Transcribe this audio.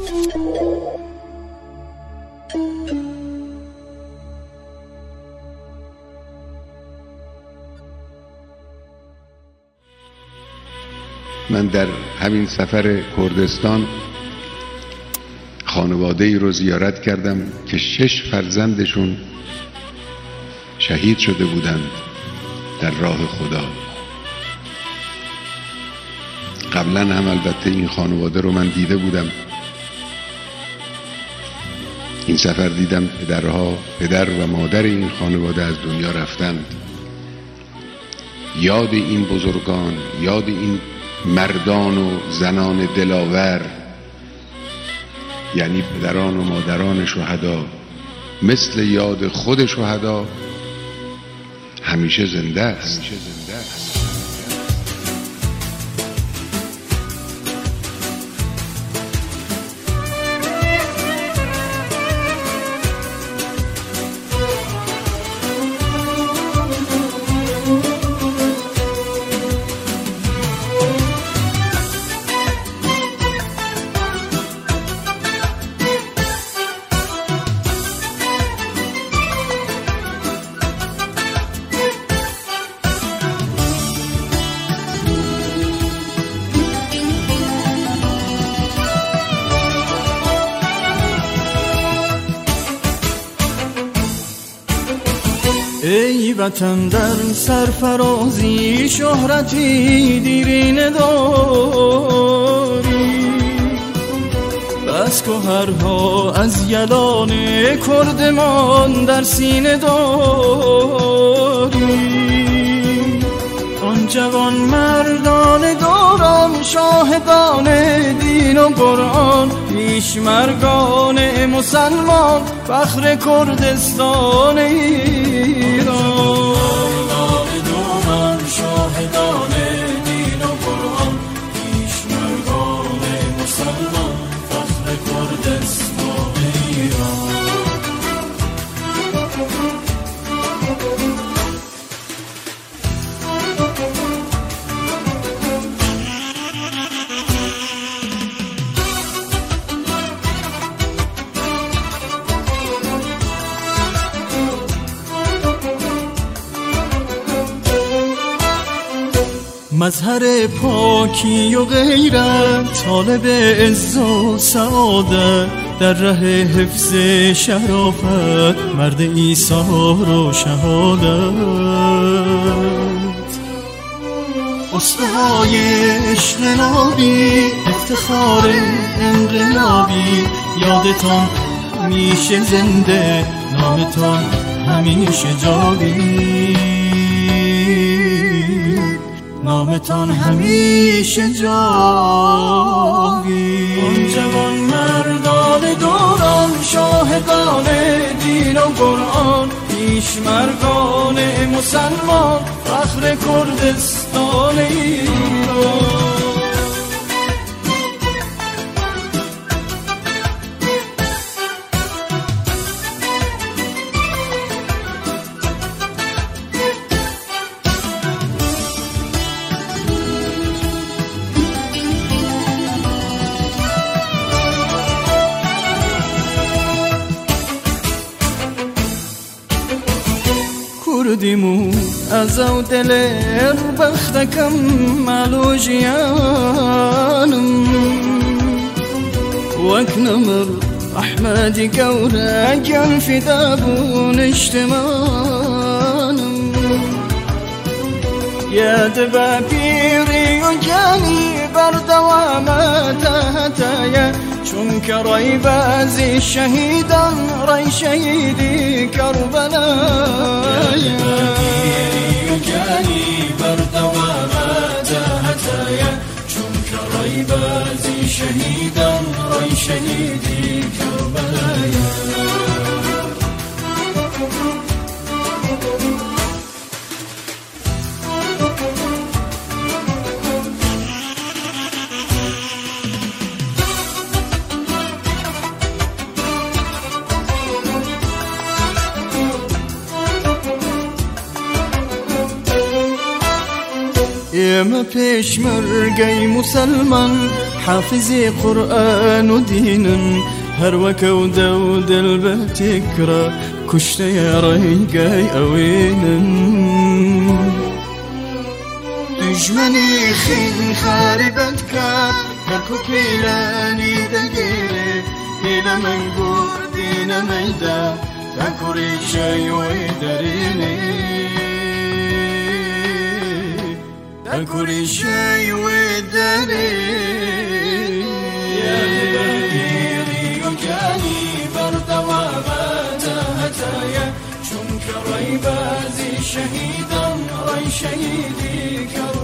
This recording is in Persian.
من در همین سفر کردستان خانواده‌ای رو زیارت کردم که 6 فرزندشون شهید شده بودند در راه خدا. قبلا هم البته این خانواده رو من دیده بودم. این سفر دیدم پدر و مادر این خانواده از دنیا رفتند. یاد این بزرگان، یاد این مردان و زنان دلاور، یعنی پدران و مادران شهدا، مثل یاد خود شهدا همیشه زنده است. ای وطن در سرفرازی شهرتی دیرینه داری، بس گوهرها از یلان کردمان در سینه داری. آن جوان مردان دوران شاهدان دین و قرآن، پیشمرگان مسلمان فخر کردستان ایران. مردان دوران شاهدان دین و قرآن، پیشمرگان مسلمان فخر کردستان ایران. مظهر پاکی و غیرت، طالب عز و سعادت، در ره حفظ شرافت، مرد ایثار و شهادت. اسطوره‌های عشق نابی، افتخار انقلابی، یادتان همیشه زنده، نامتان همیشه جاوی، نامتان همیشه جاوی. آن جوان مردان دوران شاهدان دین و قرآن، پیشمرگان مسلمان فخر کردستان ایران. کردیمو از او دلر بختکم مالوجیانم، وک نمر احمدی گورگن فدابون اجتمانم. یاد با پیری و جانی بردوامت هتایا، چون که رای بازی شهیدان رای شهیدی کربلای. یاد با پیری و جانی بردوامت هتایا، چون که رای بازی شهیدان رای شهیدی کربلای. یم پیشمرگی مسلمان، حافظي قرآن ودين هروك ودود البتكرة كشت يا ريقاي أوين تجمني خين خاربتك كركو كيلاني دقيري كيلا منقور دينا ميدا تاكوري شاي ويدريني تاكوري شاي ويدريني يا بغيري وجاني برد ومات هتايا شنك ريبازي شهيدا ري شهيدي